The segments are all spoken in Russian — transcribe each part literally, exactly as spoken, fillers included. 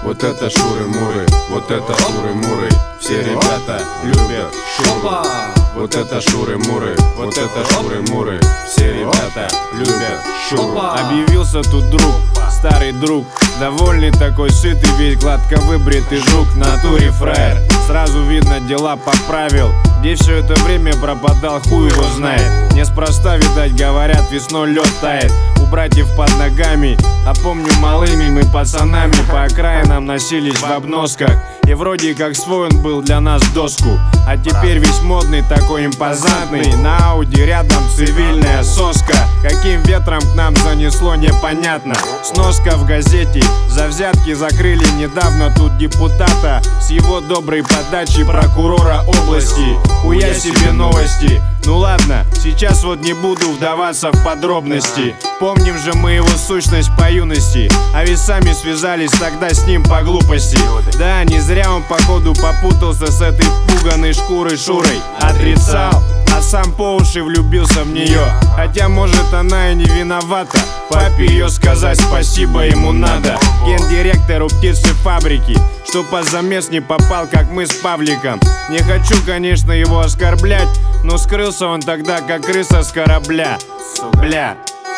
Вот это шуры-муры, вот это шуры-муры. Все ребята любят шуру. Вот это шуры-муры, вот это шуры-муры. Все ребята любят шуру. Объявился тут друг, старый друг, довольный такой, сытый, весь гладко выбритый жук. В натуре фраер, сразу видно, дела поправил. Где все это время пропадал, хуй его знает. Неспроста, видать, говорят, весной лед тает. У братьев под ногами, а помню, малыми мы пацанами по окраинам носились в обносках. И вроде как свой он был для нас доску. А теперь весь модный, такой импозантный. На Ауди рядом цивильная соска. Каким ветром к нам занесло, непонятно. Сноска в газете, за взятки закрыли недавно тут депутата. С его доброй подачи прокурора области. Хуя себе новости. Ну ладно, сейчас вот не буду вдаваться в подробности. Помним же мы его сущность по юности. А ведь сами связались тогда с ним по глупости. Да, не зря он походу попутался с этой пуганой шкурой Шурой. Отрицал, а сам по уши влюбился в нее. Хотя может она и не виновата. Папе ее сказать спасибо ему надо. Гендиректору птицефабрики, что под замес не попал, как мы с Павликом. Не хочу, конечно, его оскорблять, но скрылся он тогда, как крыса с корабля. Бля.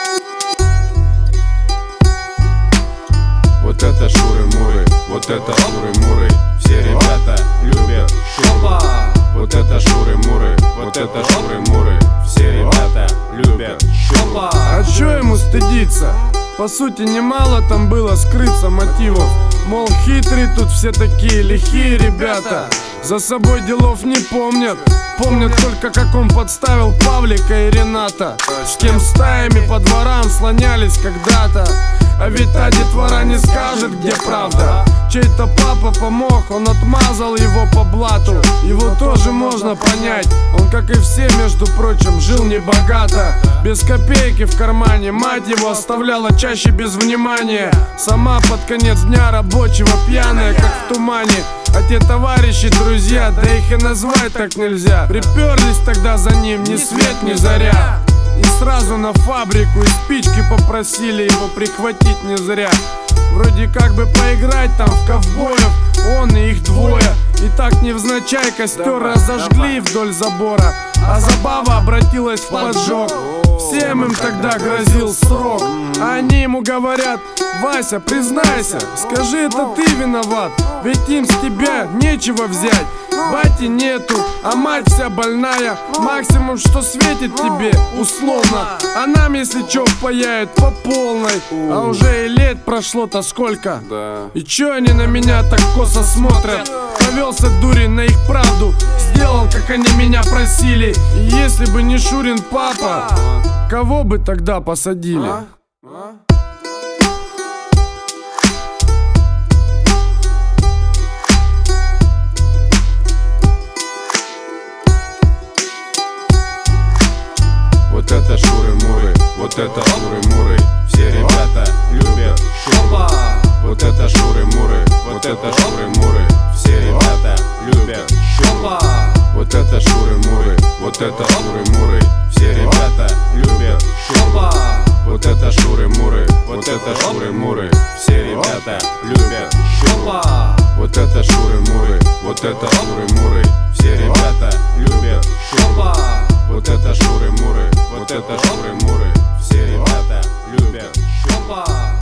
Вот это шуры-муры, вот это шуры-муры. Все ребята любят шуру. Вот это шуры-муры, вот это шуры-муры. Все ребята любят шуру. А чё ему стыдиться? По сути, немало там было скрыться мотивов. Мол, хитрые тут все такие лихие ребята. За собой делов не помнят. Помнят только, как он подставил Павлика и Рената. С кем стаями по дворам слонялись когда-то. А ведь та детвора не скажет, где правда. Чей-то папа помог, он отмазал его по блату. Его тоже можно понять. Он, как и все, между прочим, жил небогато. Без копейки в кармане. Мать его оставляла чаще без внимания. Сама под конец дня рабочего пьяная, как в тумане. А те товарищи, друзья, да их и назвать так нельзя. Приперлись тогда за ним ни свет ни заря. И сразу на фабрику и спички попросили его прихватить не зря. Вроде как бы поиграть там в ковбоев, он и их двое. И так невзначай костер разожгли вдоль забора, а забава обратилась в поджог. Всем им тогда грозил срок, а они ему говорят: Вася, признайся, скажи, это ты виноват, ведь им с тебя нечего взять. Бати нету, а мать вся больная. Максимум, что светит тебе, условно. А нам, если чё, впаяют по полной. А уже и лет прошло-то сколько. И чё они на меня так косо смотрят? Повелся дурень на их правду, сделал, как они меня просили. И если бы не Шурин папа, кого бы тогда посадили? Вот это шуры-муры, вот это шуры-муры. Все ребята любят шуру. Вот это шуры-муры, вот это шуры-муры. Все ребята любят шуру. Вот это шуры-муры, вот это шуры-муры. Все ребята любят шуру. Вот это шуры-муры, вот это шуры-муры. Все ребята любят шуру. Вот это шуры-муры, вот это шуры-муры. Все ребята любят шуру. Вот это шуры-муры, вот это шуры-муры. Все ребята любят шуру.